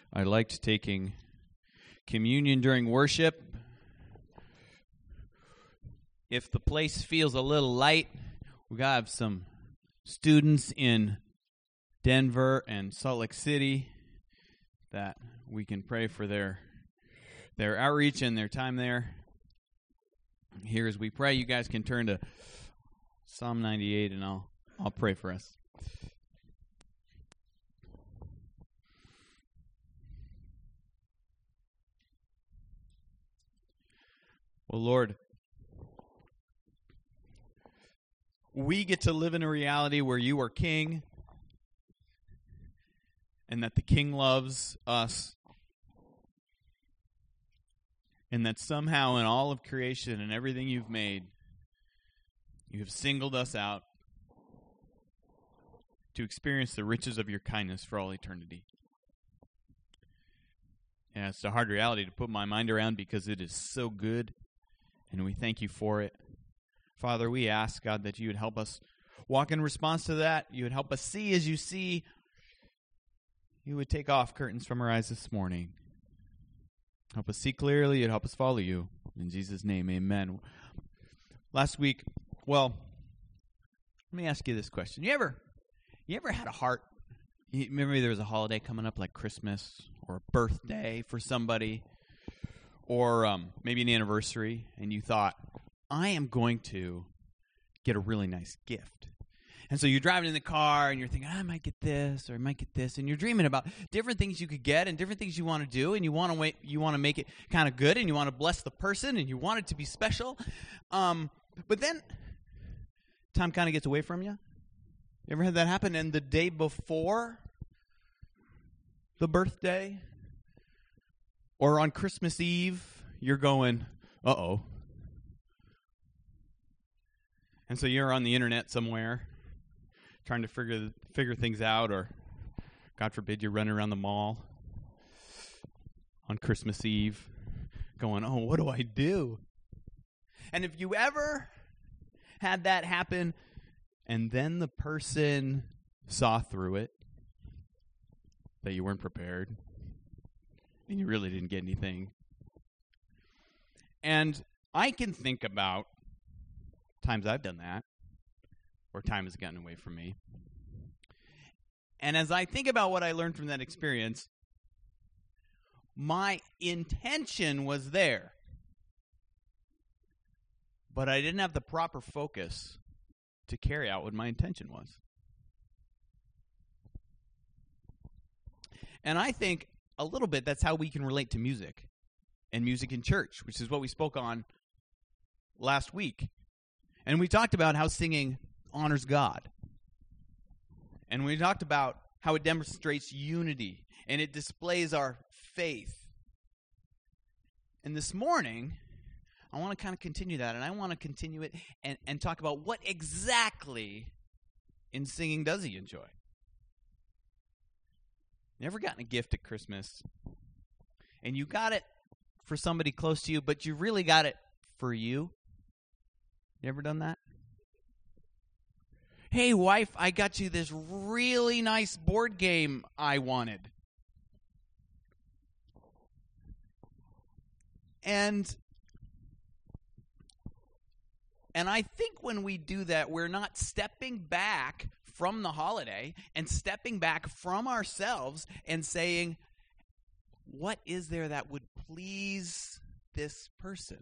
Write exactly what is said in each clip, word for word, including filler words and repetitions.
I liked taking communion during worship. If the place feels a little light, we got to have some students in Denver and Salt Lake City that we can pray for their their outreach and their time there. Here as we pray, you guys can turn to Psalm ninety-eight, and I'll I'll pray for us. Well, Lord, we get to live in a reality where you are king and that the king loves us, and that somehow in all of creation and everything you've made, you have singled us out to experience the riches of your kindness for all eternity. And it's a hard reality to put my mind around because it is so good, and we thank you for it. Father, we ask, God, that you would help us walk in response to that. You would help us see as you see. You would take off curtains from our eyes this morning. Help us see clearly. You'd help us follow you. In Jesus' name, amen. Last week, well, let me ask you this question. You ever, you ever had a heart? You, maybe there was a holiday coming up like Christmas or a birthday for somebody, or um, maybe an anniversary, and you thought, I am going to get a really nice gift. And so you're driving in the car, and you're thinking, I might get this, or I might get this, and you're dreaming about different things you could get and different things you want to do, and you want to wait, you want to make it kind of good, and you want to bless the person, and you want it to be special. Um, but then time kind of gets away from you. You ever had that happen? And the day before the birthday, or on Christmas Eve, you're going, uh-oh. And so you're on the internet somewhere trying to figure figure things out, or God forbid you're running around the mall on Christmas Eve going, oh, what do I do? And if you ever had that happen and then the person saw through it, that you weren't prepared and you really didn't get anything. And I can think about times I've done that, or time has gotten away from me. And as I think about what I learned from that experience, my intention was there, but I didn't have the proper focus to carry out what my intention was. And I think a little bit that's how we can relate to music and music in church, which is what we spoke on last week. And we talked about how singing honors God. And we talked about how it demonstrates unity and it displays our faith. And this morning, I want to kind of continue that, and I want to continue it and, and talk about what exactly in singing does he enjoy. You ever gotten a gift at Christmas, and you got it for somebody close to you, but you really got it for you? You ever done that? Hey, wife, I got you this really nice board game I wanted. And and I think when we do that, we're not stepping back from the holiday and stepping back from ourselves and saying, what is there that would please this person?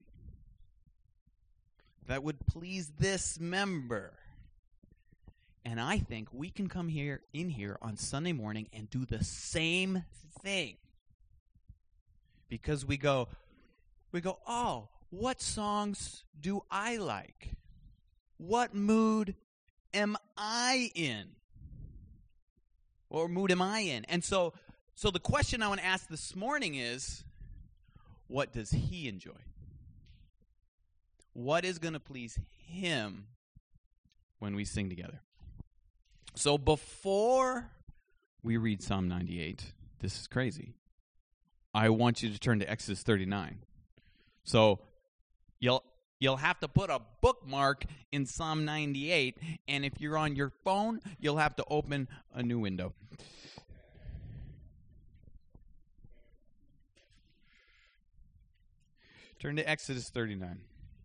That would please this member? And I think we can come here in here on Sunday morning and do the same thing. Because we go, we go, oh, what songs do I like? What mood am I in? Or mood am I in? And so, so the question I want to ask this morning is, what does he enjoy? What is going to please him when we sing together? So before we read Psalm ninety-eight, this is crazy, I want you to turn to Exodus thirty-nine. So you'll you'll have to put a bookmark in Psalm ninety-eight, and if you're on your phone, you'll have to open a new window. Turn to Exodus thirty-nine.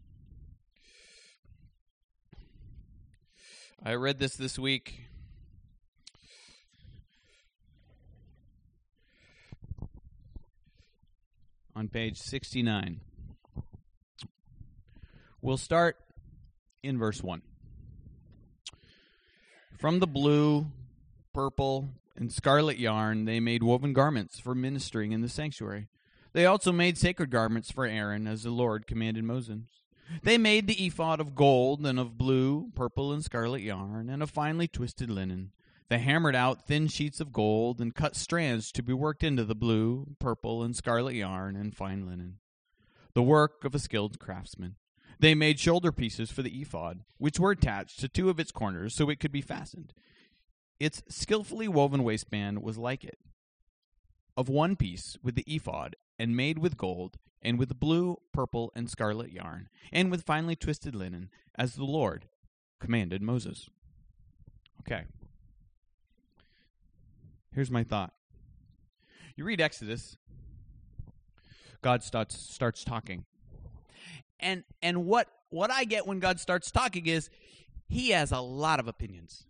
I read this this week. On page sixty-nine. We'll start in verse one. From the blue, purple, and scarlet yarn, they made woven garments for ministering in the sanctuary. They also made sacred garments for Aaron, as the Lord commanded Moses. They made the ephod of gold and of blue, purple, and scarlet yarn, and of finely twisted linen. They hammered out thin sheets of gold and cut strands to be worked into the blue, purple, and scarlet yarn and fine linen, the work of a skilled craftsman. They made shoulder pieces for the ephod, which were attached to two of its corners so it could be fastened. Its skillfully woven waistband was like it, of one piece with the ephod, and made with gold, and with blue, purple, and scarlet yarn, and with finely twisted linen, as the Lord commanded Moses. Okay. Here's my thought. You read Exodus, God starts starts talking. And and what what I get when God starts talking is he has a lot of opinions.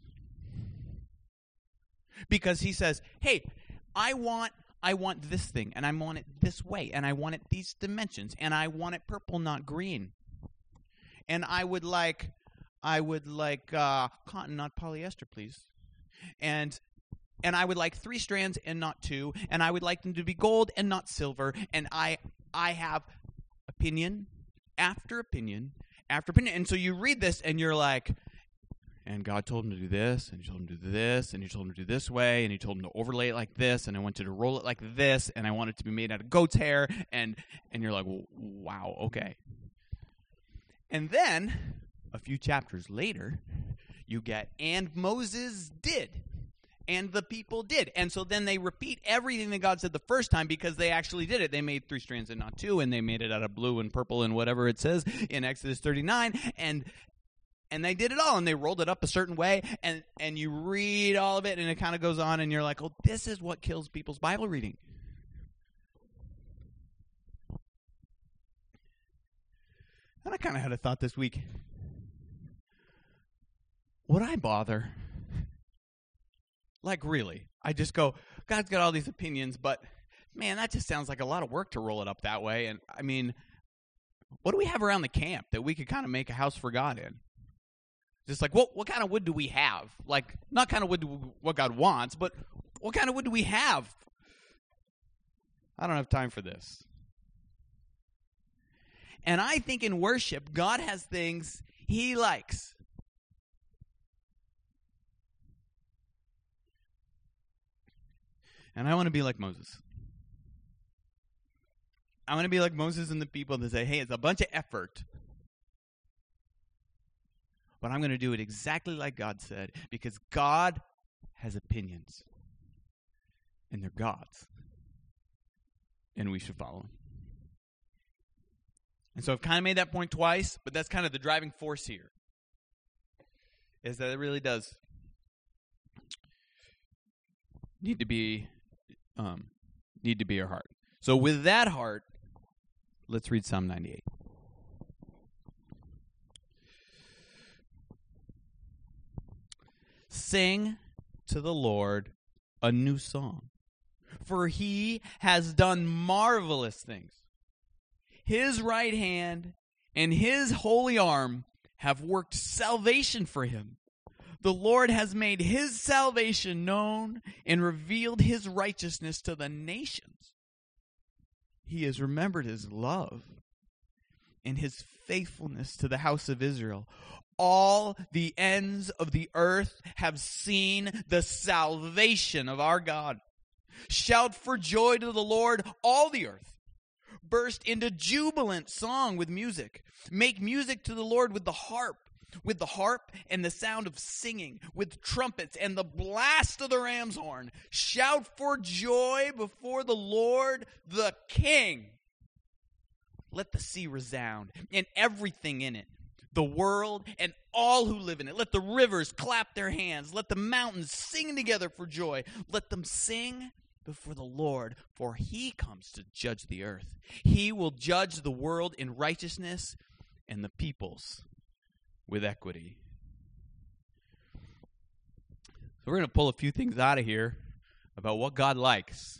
Because he says, "Hey, I want I want this thing, and I want it this way, and I want it these dimensions, and I want it purple, not green. And I would like I would like uh, cotton, not polyester, please. And and I would like three strands and not two, and I would like them to be gold and not silver, and I I have opinion after opinion after opinion." And so you read this and you're like, and God told him to do this, and he told him to do this, and he told him to do this way, and he told him to overlay it like this, and I wanted to roll it like this, and I want it to be made out of goat's hair, and and you're like, wow, okay. And then a few chapters later, you get, and Moses did. And the people did. And so then they repeat everything that God said the first time because they actually did it. They made three strands and not two, and they made it out of blue and purple and whatever it says in Exodus thirty-nine. And and they did it all, and they rolled it up a certain way. And, and you read all of it, and it kind of goes on, and you're like, oh, this is what kills people's Bible reading. And I kind of had a thought this week. Would I bother? Like, really. I just go, God's got all these opinions, but, man, that just sounds like a lot of work to roll it up that way. And, I mean, what do we have around the camp that we could kind of make a house for God in? Just like, what what kind of wood do we have? Like, not kind of wood do, what God wants, but what kind of wood do we have? I don't have time for this. And I think in worship, God has things he likes. And I want to be like Moses. I want to be like Moses and the people that say, hey, it's a bunch of effort. But I'm going to do it exactly like God said, because God has opinions. And they're God's. And we should follow him. And so I've kind of made that point twice, but that's kind of the driving force here. Is that it really does need to be um, need to be our heart. So with that heart, let's read Psalm ninety-eight. Sing to the Lord a new song, for he has done marvelous things. His right hand and his holy arm have worked salvation for him. The Lord has made his salvation known and revealed his righteousness to the nations. He has remembered his love and his faithfulness to the house of Israel. All the ends of the earth have seen the salvation of our God. Shout for joy to the Lord, all the earth. Burst into jubilant song with music. Make music to the Lord with the harp. With the harp and the sound of singing, with trumpets and the blast of the ram's horn. Shout for joy before the Lord, the King. Let the sea resound and everything in it, the world and all who live in it. Let the rivers clap their hands. Let the mountains sing together for joy. Let them sing before the Lord, for he comes to judge the earth. He will judge the world in righteousness and the peoples with equity. So we're going to pull a few things out of here about what God likes.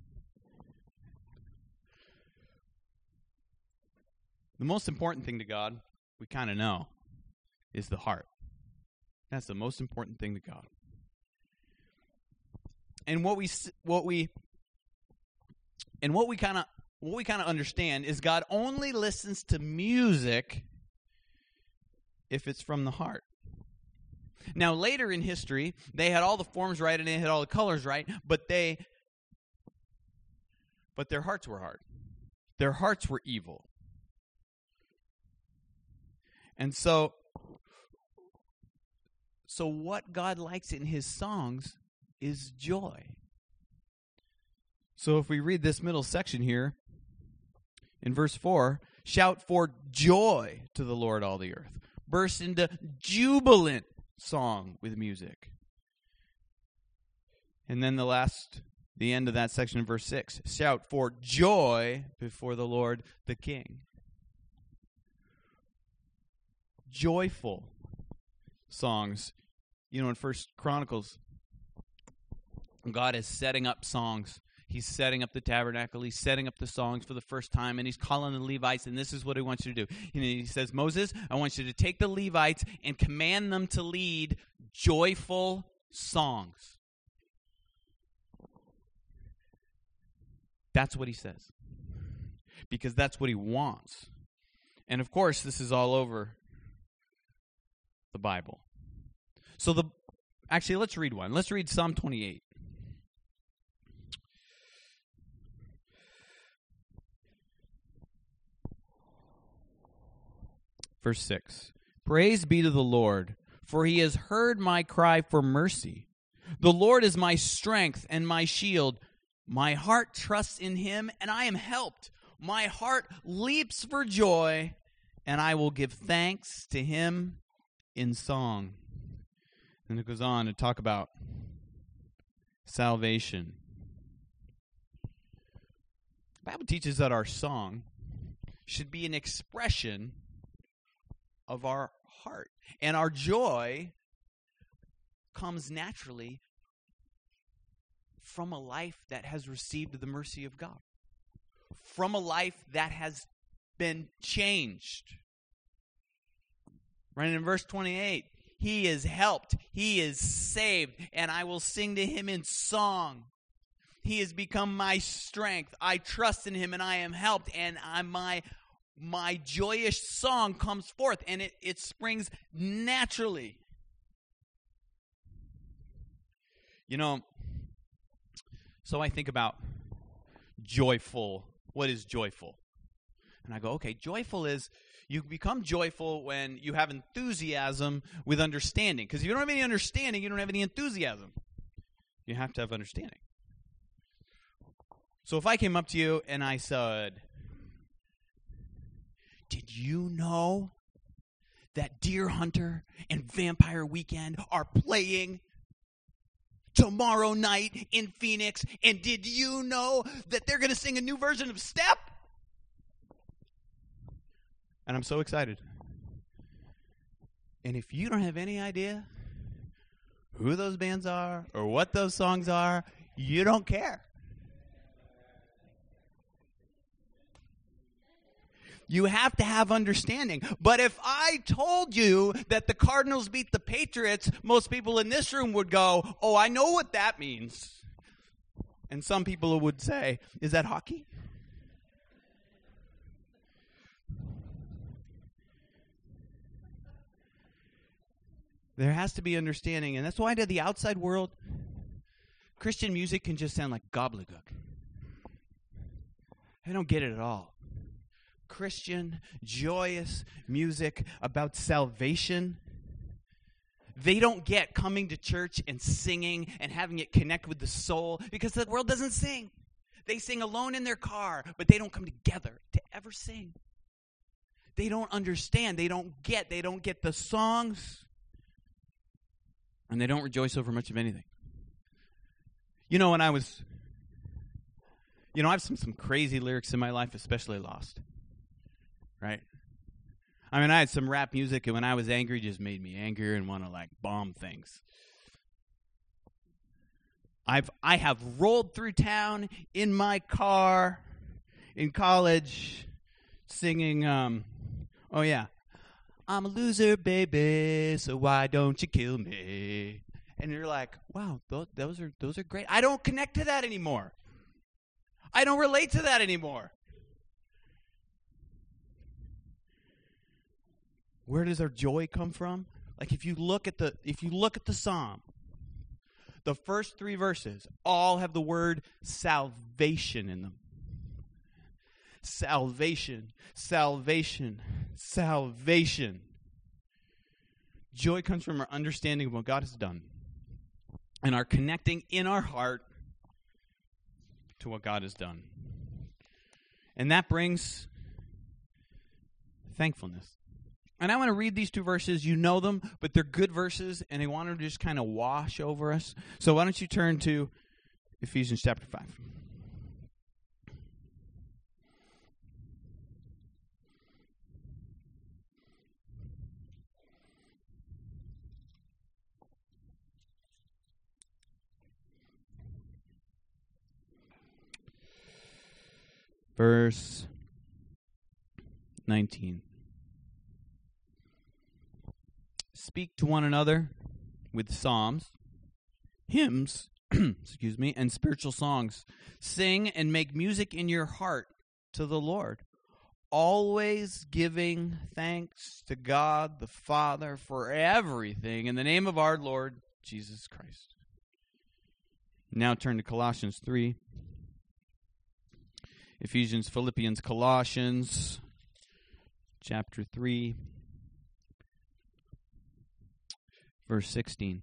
The most important thing to God, we kind of know, is the heart. That's the most important thing to God. And what we what we and what we kind of what we kind of understand is God only listens to music if it's from the heart. Now, later in history, they had all the forms right and they had all the colors right, but they but their hearts were hard. Their hearts were evil. And so so what God likes in his songs is joy. So if we read this middle section here, in verse four, shout for joy to the Lord, all the earth. Burst into jubilant song with music. And then the last, the end of that section in verse six, shout for joy before the Lord, the King. Joyful songs. You know, in First Chronicles, God is setting up songs. He's setting up the tabernacle. He's setting up the songs for the first time, and he's calling the Levites, and this is what he wants you to do. And he says, Moses, I want you to take the Levites and command them to lead joyful songs. That's what he says. Because that's what he wants. And of course, this is all over the Bible. So the actually, let's read one. Let's read Psalm twenty-eight. Verse six. Praise be to the Lord, for he has heard my cry for mercy. The Lord is my strength and my shield. My heart trusts in him, and I am helped. My heart leaps for joy, and I will give thanks to him in song. And it goes on to talk about salvation. The Bible teaches that our song should be an expression of our heart. And our joy comes naturally from a life that has received the mercy of God. From a life that has been changed. Right in verse twenty-eight, he is helped, he is saved, and I will sing to him in song. He has become my strength. I trust in him, and I am helped, and I, my my joyous song comes forth, and it, it springs naturally. You know, so I think about joyful. What is joyful? And I go, okay, joyful is, you become joyful when you have enthusiasm with understanding. Because if you don't have any understanding, you don't have any enthusiasm. You have to have understanding. So if I came up to you and I said, did you know that Deer Hunter and Vampire Weekend are playing tomorrow night in Phoenix? And did you know that they're going to sing a new version of Step? And I'm so excited. And if you don't have any idea who those bands are or what those songs are, you don't care. You have to have understanding. But if I told you that the Cardinals beat the Patriots, most people in this room would go, oh, I know what that means. And some people would say, is that hockey? There has to be understanding, and that's why to the outside world, Christian music can just sound like gobbledygook. I don't get it at all. Christian, joyous music about salvation, they don't get coming to church and singing and having it connect with the soul, because the world doesn't sing. They sing alone in their car, but they don't come together to ever sing. They don't understand. They don't get. They don't get the songs. And they don't rejoice over much of anything. You know, when I was You know, I've seen some crazy lyrics in my life, especially Lost. Right? I mean, I had some rap music, and when I was angry, it just made me angrier and want to, like, bomb things. I've I have rolled through town in my car in college singing, um, oh, yeah, I'm a loser, baby, so why don't you kill me? And you're like, wow, those, those are those are great. I don't connect to that anymore. I don't relate to that anymore. Where does our joy come from? Like if you look at the if you look at the psalm, the first three verses all have the word salvation in them. Salvation, salvation, salvation. Joy comes from our understanding of what God has done and our connecting in our heart to what God has done. And that brings thankfulness. And I want to read these two verses. You know them, but they're good verses, and they want to just kind of wash over us. So why don't you turn to Ephesians chapter five. Verse nineteen. Speak to one another with psalms, hymns, excuse me, and spiritual songs. Sing and make music in your heart to the Lord, always giving thanks to God the Father for everything in the name of our Lord Jesus Christ. Now turn to Colossians three. Ephesians, Philippians, Colossians, chapter three, verse sixteen.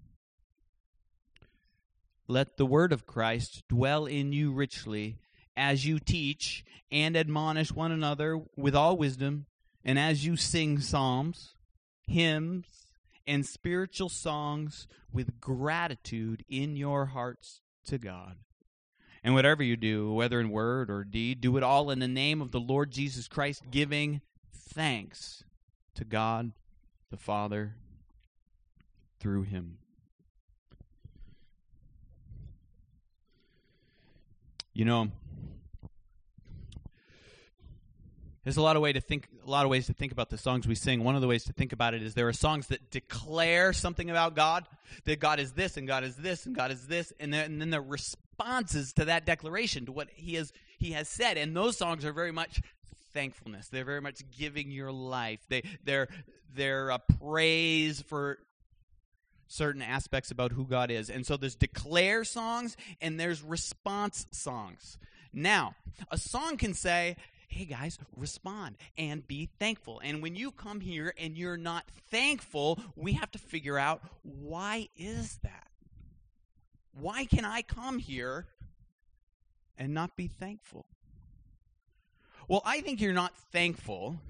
Let the word of Christ dwell in you richly, as you teach and admonish one another with all wisdom, and as you sing psalms, hymns, and spiritual songs with gratitude in your hearts to God. And whatever you do, whether in word or deed, do it all in the name of the Lord Jesus Christ, giving thanks to God the Father through him. You know, there's a lot of way to think. A lot of ways to think about the songs we sing. One of the ways to think about it is there are songs that declare something about God, that God is this, and God is this, and God is this, and then, and then the responses to that declaration, to what He has He has said. And those songs are very much thankfulness. They're very much giving your life. They they're they're a praise for certain aspects about who God is. And so there's declare songs and there's response songs. Now, a song can say, hey guys, respond and be thankful. And when you come here and you're not thankful, we have to figure out, why is that? Why can I come here and not be thankful? Well, I think you're not thankful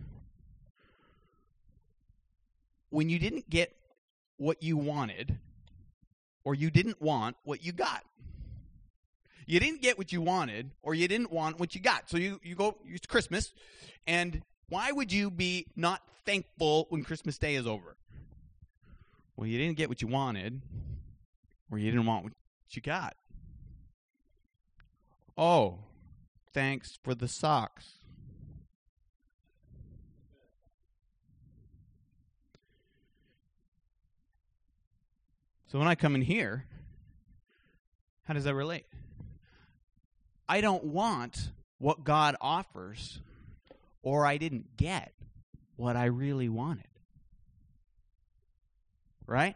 when you didn't get what you wanted, or you didn't want what you got. You didn't get what you wanted, or you didn't want what you got. So you, you go, it's Christmas, and why would you be not thankful when Christmas Day is over? Well, you didn't get what you wanted, or you didn't want what you got. Oh, thanks for the socks. So when I come in here, how does that relate? I don't want what God offers, or I didn't get what I really wanted. Right?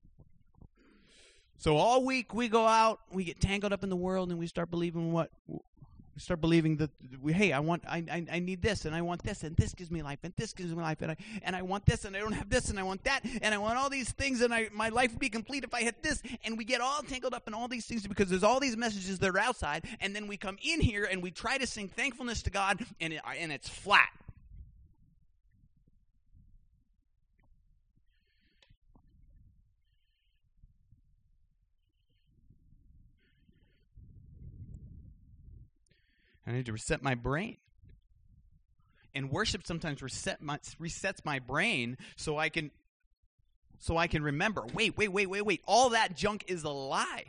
So all week we go out, we get tangled up in the world, and we start believing what we start believing that we, hey, I want, I, I, I need this, and I want this, and this gives me life, and this gives me life, and I, and I want this, and I don't have this, and I want that, and I want all these things, and I, my life would be complete if I had this, and we get all tangled up in all these things because there's all these messages that are outside, and then we come in here and we try to sing thankfulness to God, and it, and it's flat. I need to reset my brain. And worship sometimes reset my, resets my brain so I can so I can remember, wait, wait, wait, wait, wait. All that junk is a lie.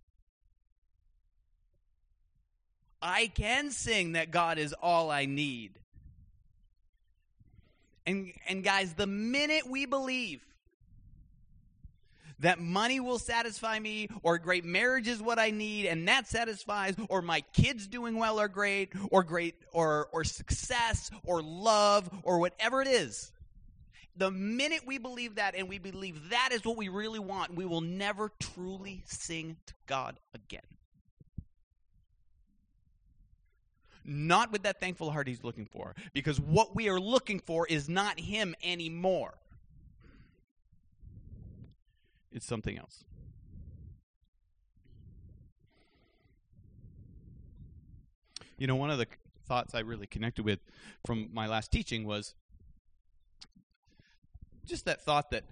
I can sing that God is all I need. And and guys, the minute we believe that money will satisfy me, or great marriage is what I need, and that satisfies, or my kids doing well are great, or great, or or success, or love, or whatever it is. The minute we believe that, and we believe that is what we really want, we will never truly sing to God again. Not with that thankful heart he's looking for, because what we are looking for is not him anymore. It's something else. You know, one of the thoughts I really connected with from my last teaching was just that thought that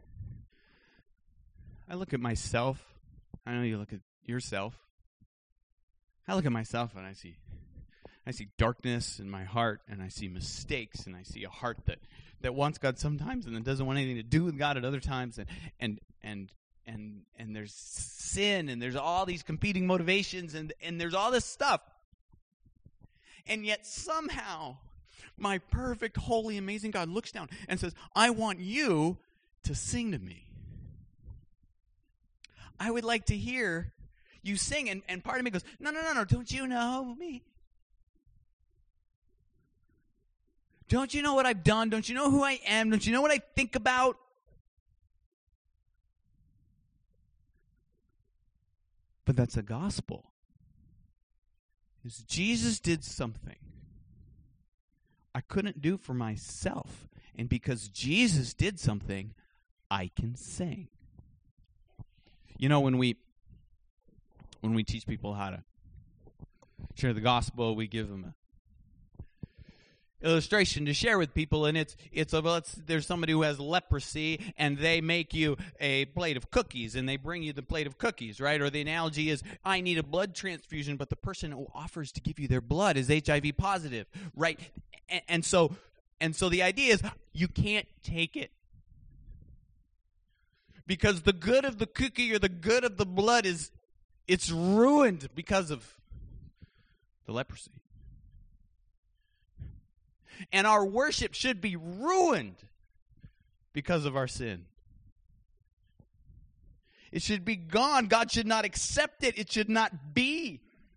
I look at myself. I know you look at yourself. I look at myself and I see I see darkness in my heart, and I see mistakes, and I see a heart that, that wants God sometimes and then doesn't want anything to do with God at other times, and and and and and there's sin, and there's all these competing motivations, and, and there's all this stuff. And yet somehow my perfect, holy, amazing God looks down and says, I want you to sing to me. I would like to hear you sing. And, and part of me goes, no, no, no, no, don't you know me? Don't you know what I've done? Don't you know who I am? Don't you know what I think about? But that's a gospel. Is Jesus did something I couldn't do for myself. And because Jesus did something, I can sing. You know, when we when we teach people how to share the gospel, we give them a illustration to share with people, and it's it's a well, it's, there's somebody who has leprosy, and they make you a plate of cookies, and they bring you the plate of cookies, right? Or the analogy is, I need a blood transfusion, but the person who offers to give you their blood is H I V positive, right? And, and so and so the idea is, you can't take it, because the good of the cookie or the good of the blood is it's ruined because of the leprosy. And our worship should be ruined because of our sin. It should be gone. God should not accept it. It should not be.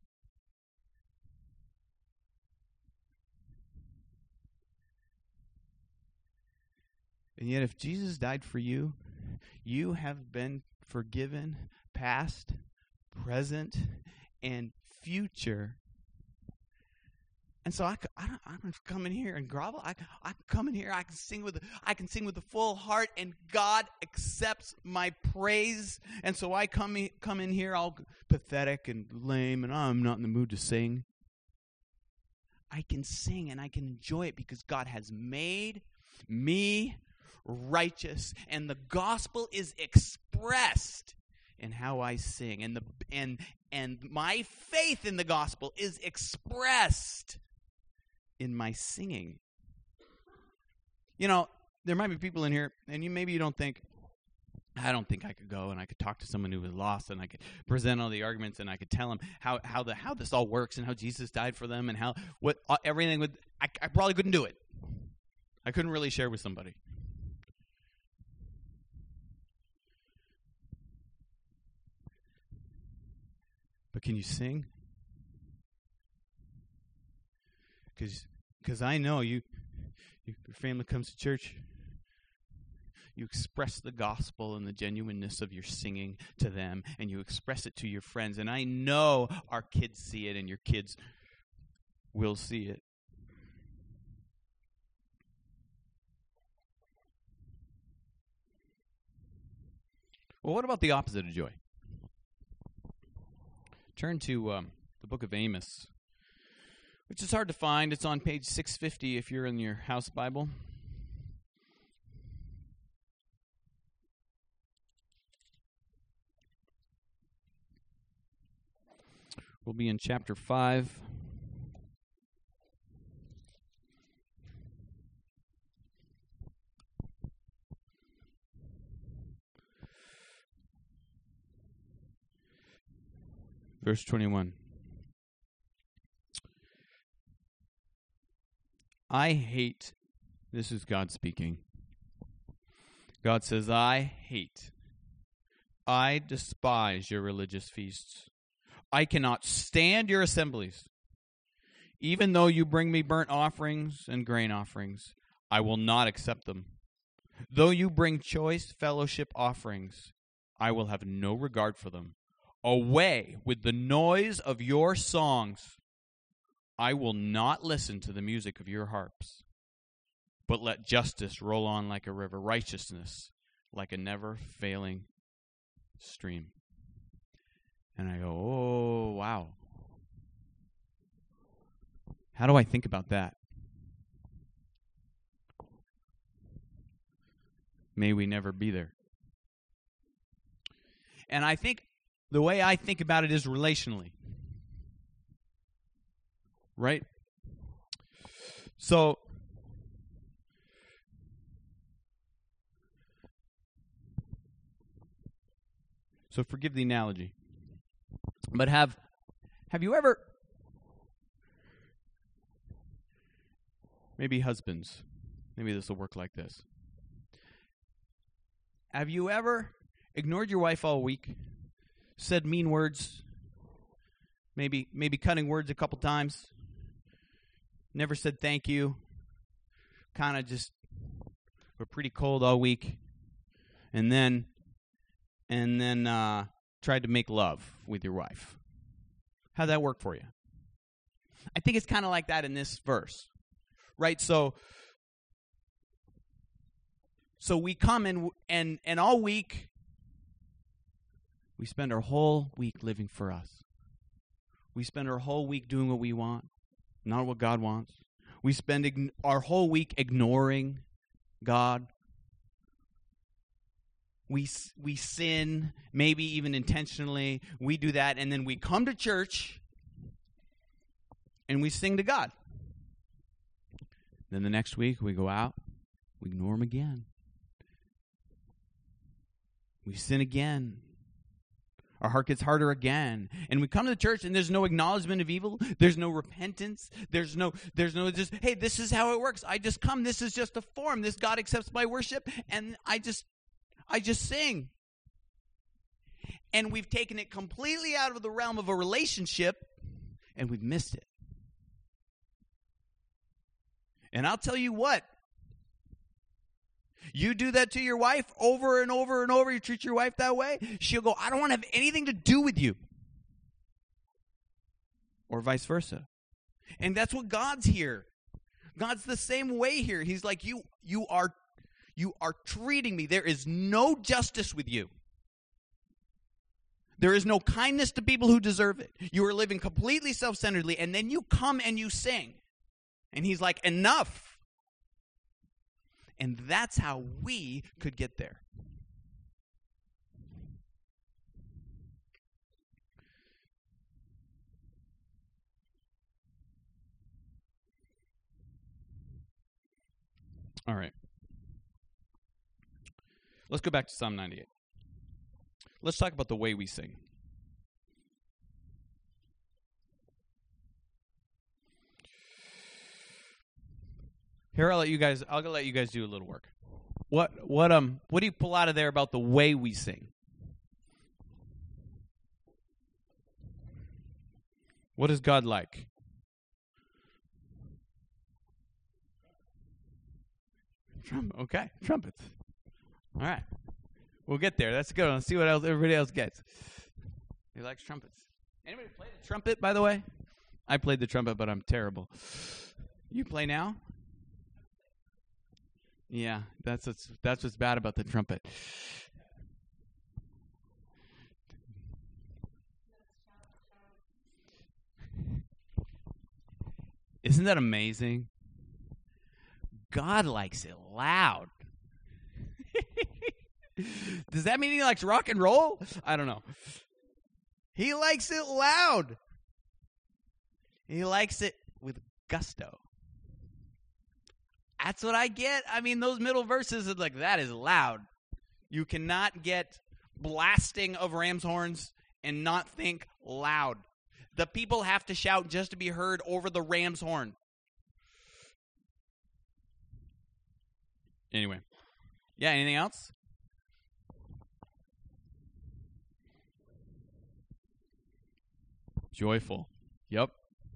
And yet, if Jesus died for you, you have been forgiven, past, present, and future. And so I, I, don't, I can come in here and grovel. I, I can come in here. I can sing with. I can sing with a full heart, and God accepts my praise. And so I come in, come in here all pathetic and lame, and I'm not in the mood to sing. I can sing and I can enjoy it because God has made me righteous, and the gospel is expressed in how I sing, and the and and my faith in the gospel is expressed in my singing. You know, there might be people in here, and you maybe you don't think, I don't think I could go and I could talk to someone who was lost, and I could present all the arguments, and I could tell them how how the how this all works, and how Jesus died for them, and how what uh, everything would. I, I probably couldn't do it. I couldn't really share with somebody. But can you sing? Because because I know you, you, your family comes to church, you express the gospel and the genuineness of your singing to them, and you express it to your friends. And I know our kids see it, and your kids will see it. Well, what about the opposite of joy? Turn to um, the book of Amos, which is hard to find. It's on page six fifty if you're in your house Bible. We'll be in chapter five. Verse twenty-one. I hate, this is God speaking. God says, I hate, I despise your religious feasts. I cannot stand your assemblies. Even though you bring me burnt offerings and grain offerings, I will not accept them. Though you bring choice fellowship offerings, I will have no regard for them. Away with the noise of your songs. I will not listen to the music of your harps. But let justice roll on like a river, righteousness like a never-failing stream. And I go, oh, wow. How do I think about that? May we never be there. And I think the way I think about it is relationally. Right? So, so forgive the analogy. But have have you ever, maybe husbands, maybe this will work like this. Have you ever ignored your wife all week, said mean words, maybe maybe cutting words a couple times, never said thank you, kind of just were pretty cold all week, and then and then uh, tried to make love with your wife? How'd that work for you? I think it's kind of like that in this verse, right? So, so we come and and and all week we spend our whole week living for us. We spend our whole week doing what we want, not what God wants. We spend ign- our whole week ignoring God. We we sin, maybe even intentionally. We do that, and then we come to church, and we sing to God. Then the next week, we go out, we ignore Him again. We sin again. Our heart gets harder again. And we come to the church, and there's no acknowledgement of evil. There's no repentance. There's no, there's no just, hey, this is how it works. I just come. This is just a form. This God accepts my worship, and I just... I just sing. And we've taken it completely out of the realm of a relationship, and we've missed it. And I'll tell you what. You do that to your wife over and over and over, you treat your wife that way, she'll go, I don't want to have anything to do with you. Or vice versa. And that's what God's here. God's the same way here. He's like, you, you are You are treating me. There is no justice with you. There is no kindness to people who deserve it. You are living completely self-centeredly, and then you come and you sing. And He's like, enough. And that's how we could get there. All right. Let's go back to Psalm ninety-eight. Let's talk about the way we sing. Here, I'll let you guys. I'll let you guys do a little work. What what um what do you pull out of there about the way we sing? What is God like? Trumpet. Okay, trumpets. All right. We'll get there. That's good. Let's see what else everybody else gets. He likes trumpets. Anybody play the trumpet, by the way? I played the trumpet, but I'm terrible. You play now? Yeah, that's what's, that's what's bad about the trumpet. Isn't that amazing? God likes it loud. Does that mean He likes rock and roll? I don't know. He likes it loud. He likes it with gusto. That's what I get. I mean, those middle verses are like, that is loud. You cannot get blasting of ram's horns and not think loud. The people have to shout just to be heard over the ram's horn. Anyway. Yeah, anything else? Joyful. Yep.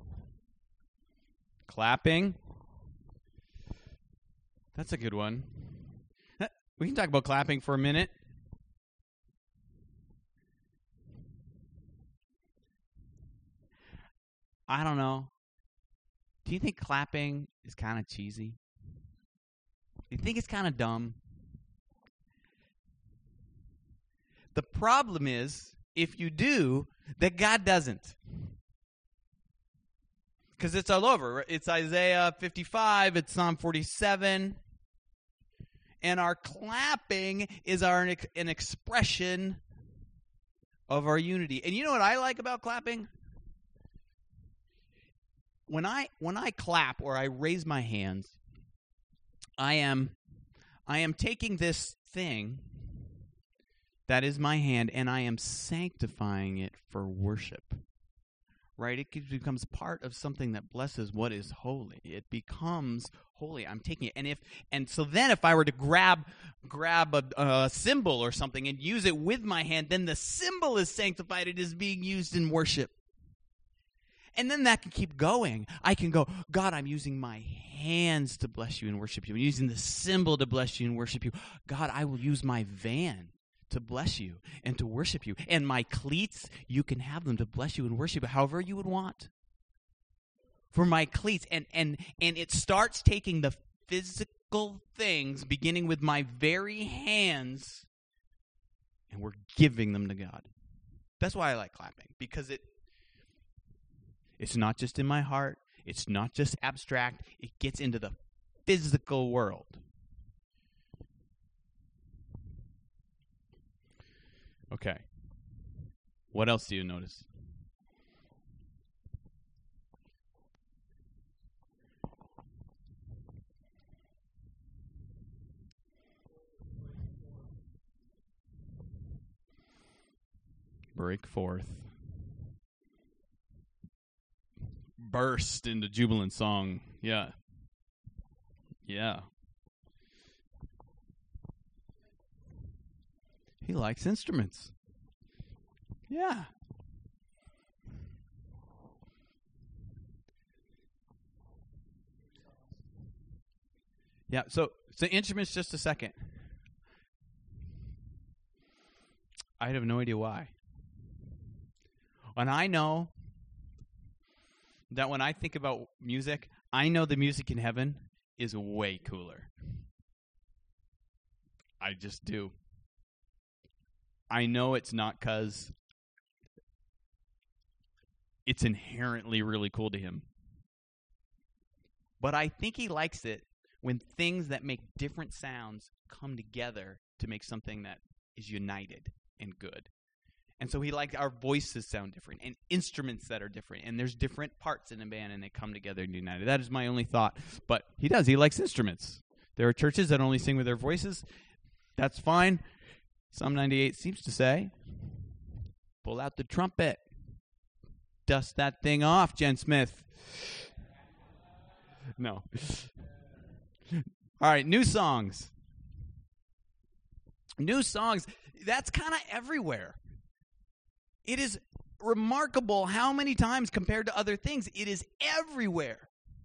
Clapping. That's a good one. We can talk about clapping for a minute. I don't know. Do you think clapping is kind of cheesy? Do you think it's kind of dumb? The problem is, if you do, that God doesn't. Because it's all over. It's Isaiah fifty-five, it's Psalm forty-seven. And our clapping is our an expression of our unity. And you know what I like about clapping? When I when I clap or I raise my hands, I am I am taking this thing that is my hand and I am sanctifying it for worship. Right? It becomes part of something that blesses what is holy. It becomes holy. I'm taking it. And if and so then if I were to grab grab a, a symbol or something and use it with my hand, then the symbol is sanctified. It is being used in worship. And then that can keep going. I can go, God, I'm using my hands to bless you and worship you. I'm using the symbol to bless you and worship you. God, I will use my van to bless you and to worship you. And my cleats, you can have them to bless you and worship you however you would want. For my cleats. And, and, and it starts taking the physical things, beginning with my very hands, and we're giving them to God. That's why I like clapping, because it It's not just in my heart. It's not just abstract. It gets into the physical world. Okay. What else do you notice? Break forth. Burst into jubilant song. Yeah. Yeah. He likes instruments. Yeah. Yeah, so, so instruments just a second. I have no idea why. And I know that when I think about music, I know the music in heaven is way cooler. I just do. I know it's not because it's inherently really cool to him. But I think he likes it when things that make different sounds come together to make something that is united and good. And so he likes our voices sound different and instruments that are different. And there's different parts in a band and they come together and united. That is my only thought. But he does. He likes instruments. There are churches that only sing with their voices. That's fine. Psalm ninety-eight seems to say, pull out the trumpet. Dust that thing off, Jen Smith. No. All right, new songs. New songs. That's kind of everywhere. It is remarkable how many times compared to other things, it is everywhere.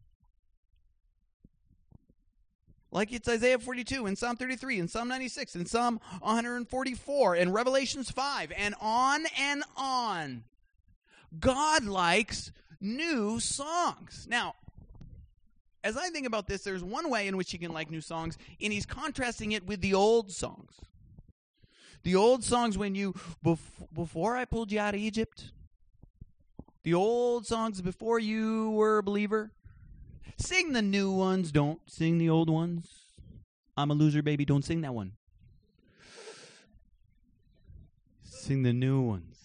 Like it's Isaiah forty-two and Psalm thirty-three and Psalm ninety-six and Psalm one forty-four and Revelations five and on and on. God likes new songs. Now, as I think about this, there's one way in which he can like new songs, and he's contrasting it with the old songs. The old songs when you, bef- before I pulled you out of Egypt, the old songs before you were a believer. Sing the new ones, don't sing the old ones. I'm a loser, baby, don't sing that one. Sing the new ones.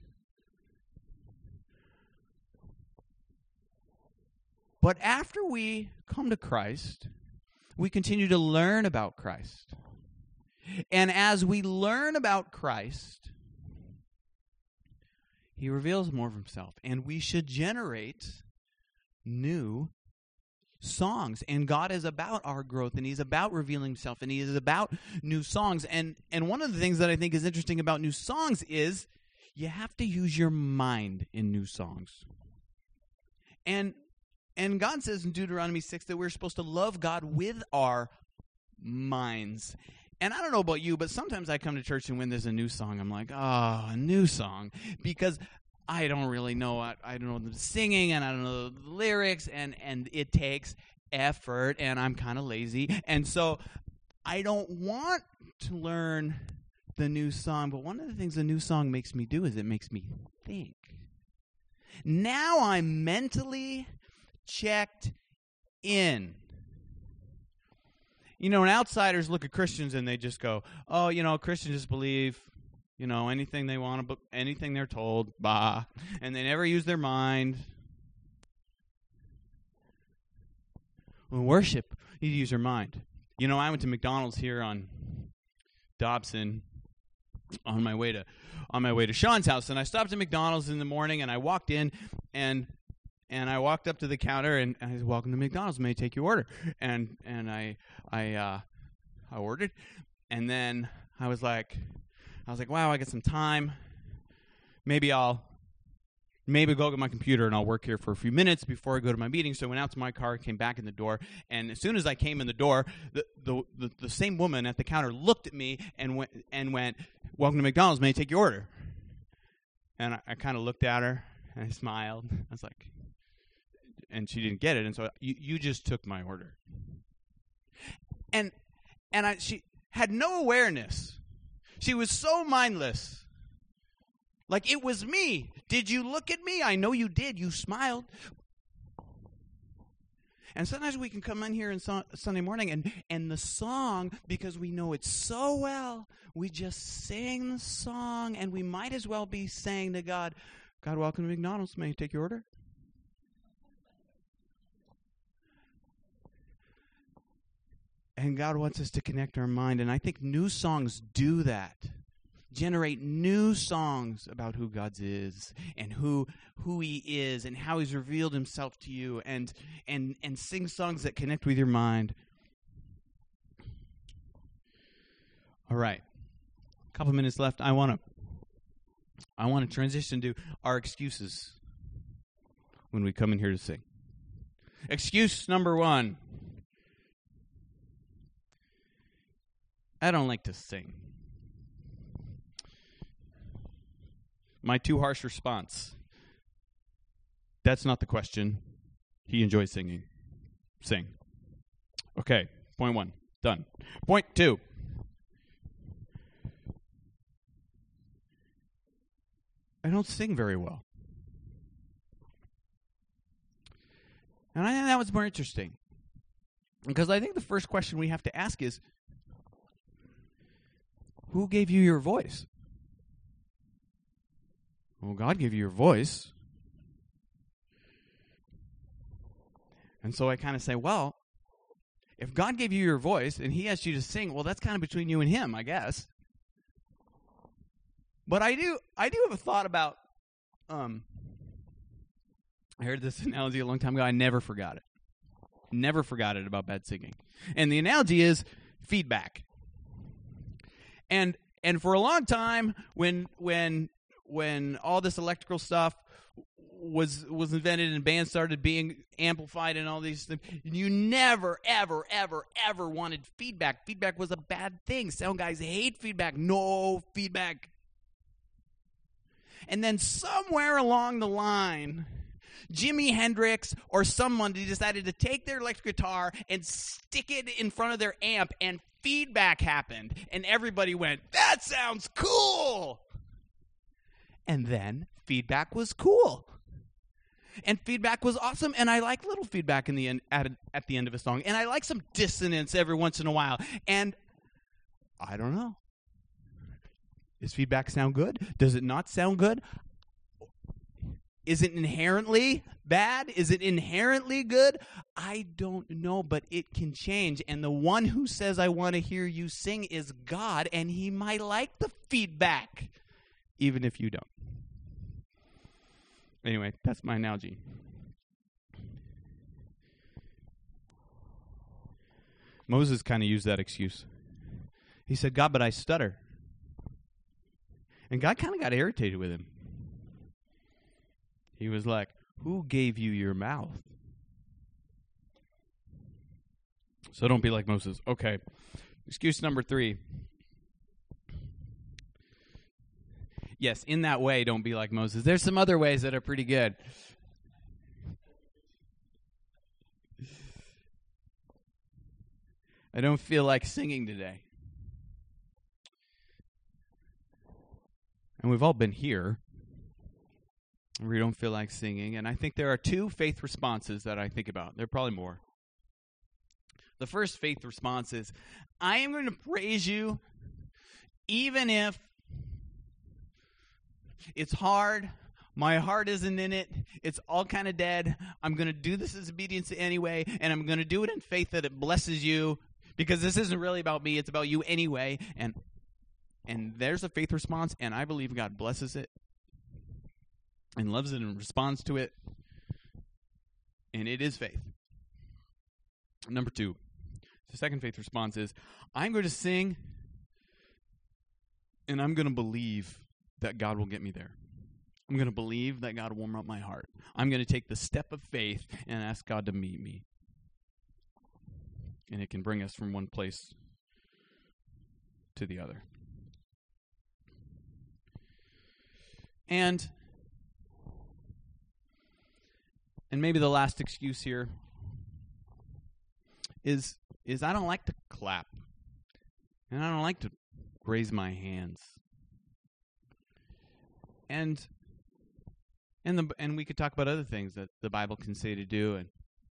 But after we come to Christ, we continue to learn about Christ. And as we learn about Christ, He reveals more of himself. And we should generate new songs. And God is about our growth, and he's about revealing himself, and he is about new songs. And and one of the things that I think is interesting about new songs is you have to use your mind in new songs. And and God says in Deuteronomy six that we're supposed to love God with our minds. And I don't know about you, but sometimes I come to church and when there's a new song, I'm like, oh, a new song. Because I don't really know. I, I don't know the singing, and I don't know the lyrics, and, and it takes effort, and I'm kind of lazy. And so I don't want to learn the new song, but one of the things the new song makes me do is it makes me think. Now I'm mentally checked in. You know, when outsiders look at Christians and they just go, oh, you know, Christians just believe, you know, anything they want to, anything they're told, bah, and they never use their mind. When worship, you use your mind. You know, I went to McDonald's here on Dobson on my way to on my way to Sean's house, and I stopped at McDonald's in the morning, and I walked in, and and I walked up to the counter, and I said, "Welcome to McDonald's. May I take your order?" And and I I uh, I ordered, and then I was like, I was like, "Wow, I got some time. Maybe I'll maybe go get my computer and I'll work here for a few minutes before I go to my meeting." So I went out to my car, came back in the door, and as soon as I came in the door, the the the, the same woman at the counter looked at me and went and went, "Welcome to McDonald's. May I take your order?" And I, I kind of looked at her and I smiled. I was like, and she didn't get it, and so you you just took my order. And and I she had no awareness. She was so mindless. Like it was me. Did you look at me? I know you did. You smiled. And sometimes we can come in here on so- Sunday morning and, and the song, because we know it so well, we just sing the song, and we might as well be saying to God, "God, welcome to McDonald's. May I take your order?" And God wants us to connect our mind, and I think new songs do that. Generate new songs about who God is and who who he is and how he's revealed himself to you, and and and sing songs that connect with your mind. All right. A couple minutes left. I want to I want to transition to our excuses when we come in here to sing. Excuse number one. I don't like to sing. My too harsh response. That's not the question. He enjoys singing. Sing. Okay, point one. Done. Point two. I don't sing very well. And I think that was more interesting. Because I think the first question we have to ask is, who gave you your voice? Well, God gave you your voice. And so I kind of say, well, if God gave you your voice and he asked you to sing, well, that's kind of between you and him, I guess. But I do I do have a thought about, um, I heard this analogy a long time ago. I never forgot it. Never forgot it about bad singing. And the analogy is feedback. And and for a long time, when when when all this electrical stuff was was invented and bands started being amplified and all these things, you never, ever, ever, ever wanted feedback. Feedback was a bad thing. Sound guys hate feedback. No feedback. And then somewhere along the line, Jimi Hendrix or someone decided to take their electric guitar and stick it in front of their amp, and feedback happened. And everybody went, "That sounds cool!" And then feedback was cool. And feedback was awesome, and I like little feedback in the end, at, at the end of a song. And I like some dissonance every once in a while. And I don't know. Does feedback sound good? Does it not sound good? Is it inherently bad? Is it inherently good? I don't know, but it can change. And the one who says, "I want to hear you sing," is God, and he might like the feedback, even if you don't. Anyway, that's my analogy. Moses kind of used that excuse. He said, God, but I stutter. And God kind of got irritated with him. He was like, who gave you your mouth? So don't be like Moses. Okay. Excuse number three. Yes, in that way, don't be like Moses. There's some other ways that are pretty good. I don't feel like singing today. And we've all been here. We don't feel like singing. And I think there are two faith responses that I think about. There are probably more. The first faith response is, I am going to praise you even if it's hard, my heart isn't in it, it's all kind of dead. I'm going to do this as obedience anyway, and I'm going to do it in faith that it blesses you, because this isn't really about me, it's about you anyway. And and there's a faith response, and I believe God blesses it and loves it and responds to it, and it is faith. Number two, the second faith response is, I'm going to sing, and I'm going to believe that God will get me there. I'm going to believe that God will warm up my heart. I'm going to take the step of faith and ask God to meet me. And it can bring us from one place to the other. And, and maybe the last excuse here is, is I don't like to clap. And I don't like to raise my hands. And and the and we could talk about other things that the Bible can say to do, and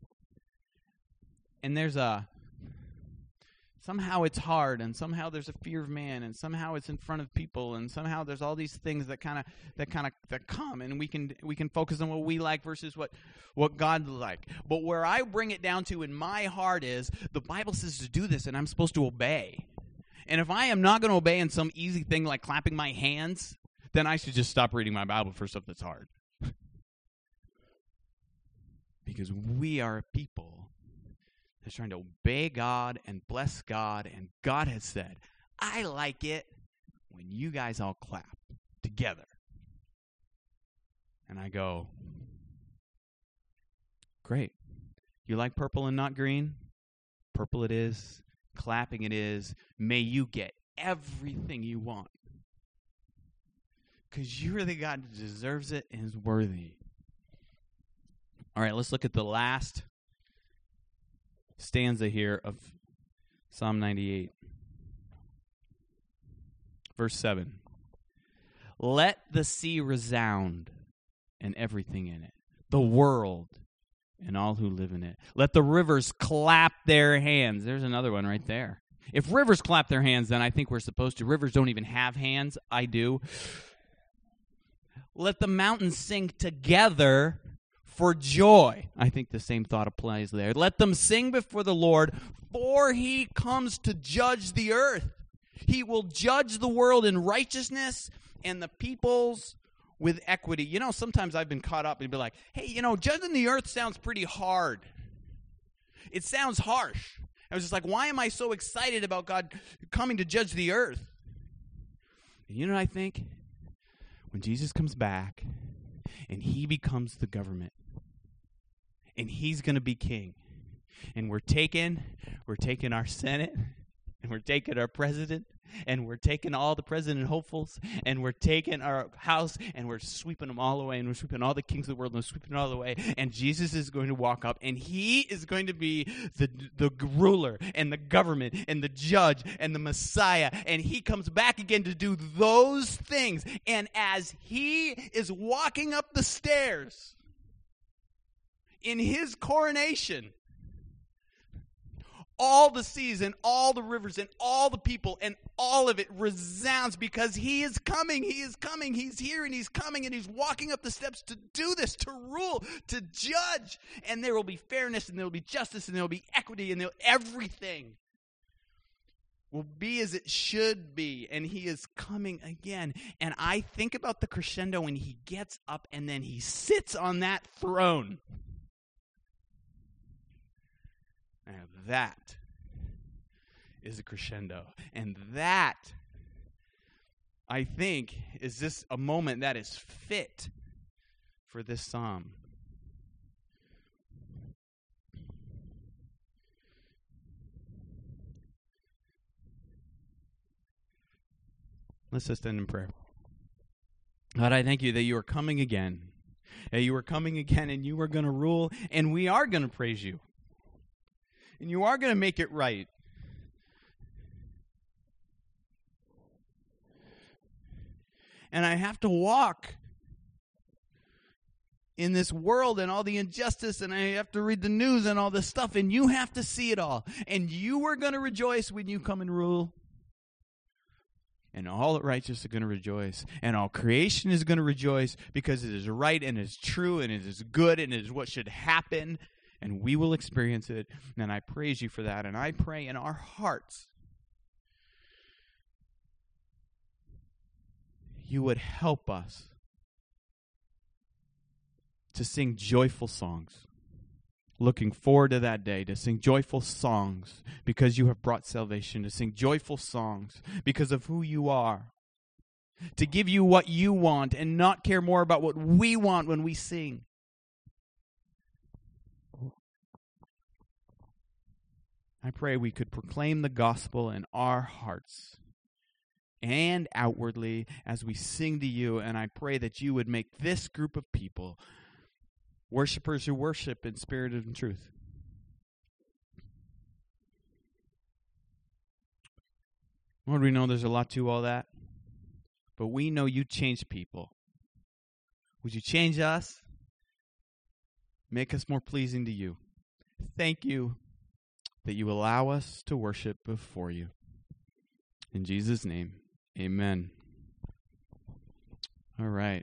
and there's a somehow it's hard, and somehow there's a fear of man, and somehow it's in front of people, and somehow there's all these things that kind of that kind of that come, and we can we can focus on what we like versus what what God like. But where I bring it down to in my heart is the Bible says to do this, and I'm supposed to obey. And if I am not going to obey in some easy thing like clapping my hands, then I should just stop reading my Bible for stuff that's hard. Because we are a people that's trying to obey God and bless God, and God has said, I like it when you guys all clap together. And I go, great. You like purple and not green? Purple it is. Clapping it is. May you get everything you want. Because you're the God who deserves it and is worthy. All right, let's look at the last stanza here of Psalm ninety-eight. Verse seven. Let the sea resound and everything in it, the world and all who live in it. Let the rivers clap their hands. There's another one right there. If rivers clap their hands, then I think we're supposed to. Rivers don't even have hands. I do. Let the mountains sing together for joy. I think the same thought applies there. Let them sing before the Lord, for he comes to judge the earth. He will judge the world in righteousness and the peoples with equity. You know, sometimes I've been caught up and be like, hey, you know, judging the earth sounds pretty hard. It sounds harsh. I was just like, why am I so excited about God coming to judge the earth? And you know what I think? When Jesus comes back and he becomes the government and he's going to be king, and we're taking, we're taking our Senate, and we're taking our president, and we're taking all the president hopefuls, and we're taking our house, and we're sweeping them all away, and we're sweeping all the kings of the world, and we're sweeping it all away, and Jesus is going to walk up, and he is going to be the, the ruler, and the government, and the judge, and the Messiah, and he comes back again to do those things, and as he is walking up the stairs in his coronation, all the seas and all the rivers and all the people and all of it resounds because he is coming, he is coming, he's here and he's coming and he's walking up the steps to do this, to rule, to judge. And there will be fairness and there will be justice and there will be equity and there everything will be as it should be, and he is coming again. And I think about the crescendo when he gets up and then he sits on that throne. Now that is a crescendo. And that, I think, is this a moment that is fit for this psalm. Let's just end in prayer. God, I thank you that you are coming again. That you are coming again and you are going to rule, and we are going to praise you. And you are going to make it right. And I have to walk in this world and all the injustice, and I have to read the news and all this stuff, and you have to see it all. And you are going to rejoice when you come and rule. And all the righteous are going to rejoice. And all creation is going to rejoice because it is right and it is true and it is good and it is what should happen. And we will experience it. And I praise you for that. And I pray in our hearts you would help us to sing joyful songs. Looking forward to that day, to sing joyful songs because you have brought salvation, to sing joyful songs because of who you are, to give you what you want and not care more about what we want when we sing. I pray we could proclaim the gospel in our hearts and outwardly as we sing to you, and I pray that you would make this group of people worshipers who worship in spirit and truth. Lord, we know there's a lot to all that, but we know you change people. Would you change us? Make us more pleasing to you. Thank you that you allow us to worship before you. In Jesus' name, amen. All right.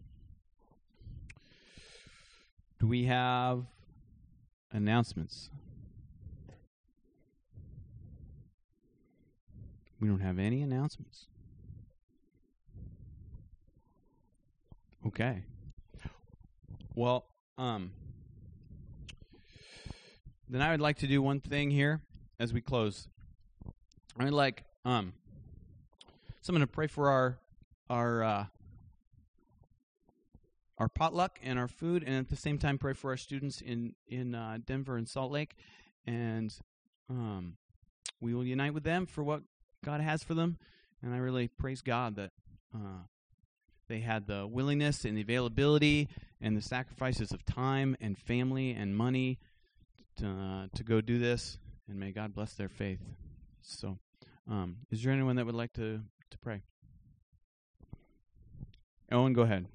Do we have announcements? We don't have any announcements. Okay. Well, um, then I would like to do one thing here as we close. I'd like um, someone to pray for our our. Uh, our potluck and our food, and at the same time pray for our students in, in uh, Denver and Salt Lake. And um, we will unite with them for what God has for them. And I really praise God that uh, they had the willingness and the availability and the sacrifices of time and family and money to, uh, to go do this. And may God bless their faith. So um, is there anyone that would like to, to pray? Owen, go ahead.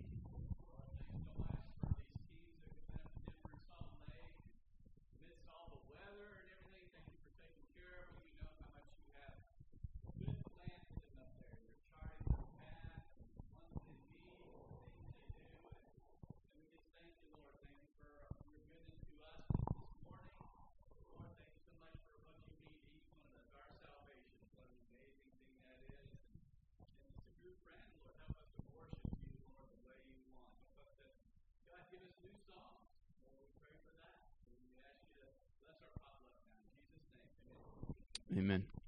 Amen.